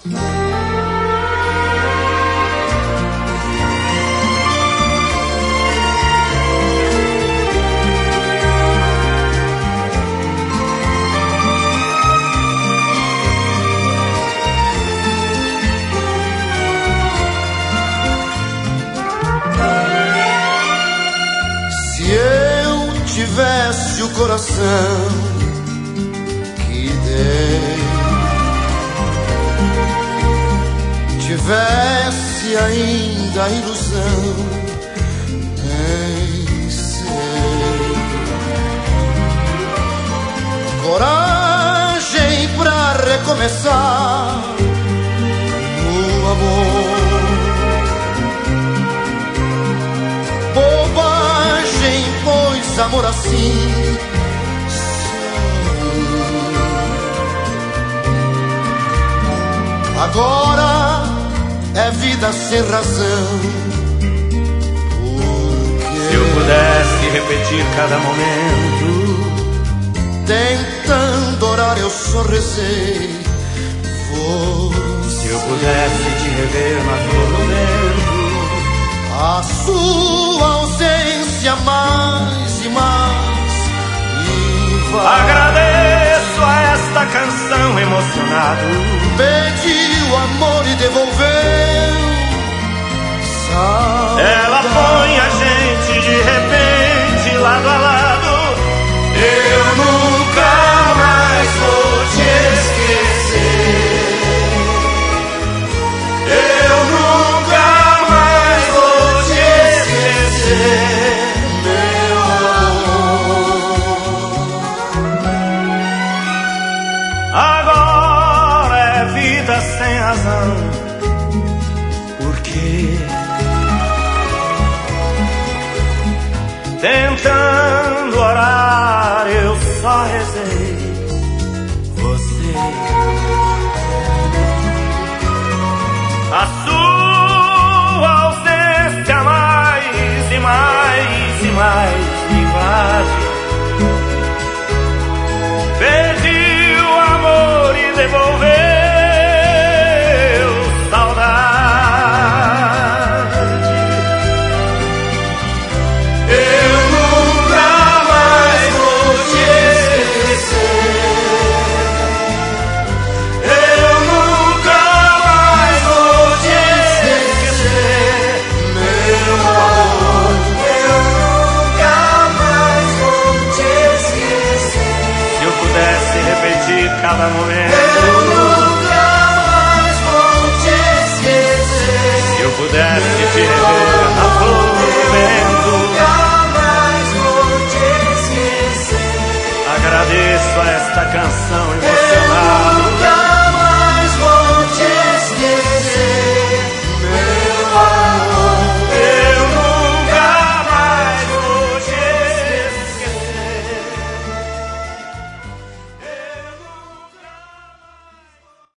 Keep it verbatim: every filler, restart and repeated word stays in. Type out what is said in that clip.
Tivesse o coração que dei, tivesse ainda a ilusão, nem sei, coragem pra recomeçar no amor. Pois amor assim só agora é vida sem razão. Porque se eu pudesse repetir cada momento, tentando orar eu só rezei. Se eu pudesse te rever na flor do vento, a sua ausência mais e mais e vai. Agradeço a esta canção emocionado. Pediu amor e devolveu. Saudade. Ela põe a gente de repente lado a lado. Eu nunca mais vou te esquecer. Eu nunca meu amor. Agora é vida sem razão.